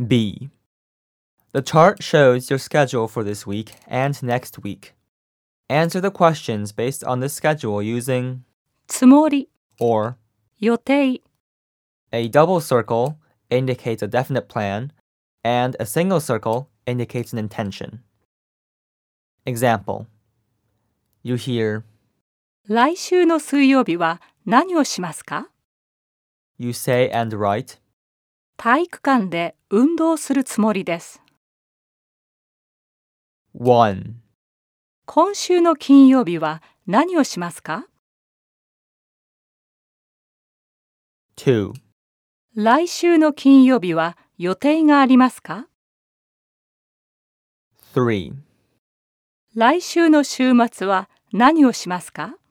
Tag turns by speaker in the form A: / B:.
A: B. The chart shows your schedule for this week and next week. Answer the questions based on this schedule using
B: つもり
A: or.
B: 予定
A: A double circle indicates a definite plan, and a single circle indicates an intention. Example. You hear,
B: 来週の水曜日は何をしますか
A: you say and write,
B: 体育館で運動するつもりです。
A: 1.
B: 今週の金曜日は何をしますか
A: 2.
B: 来週の金曜日は予定がありますか
A: 3.
B: 来週の週末は何をしますか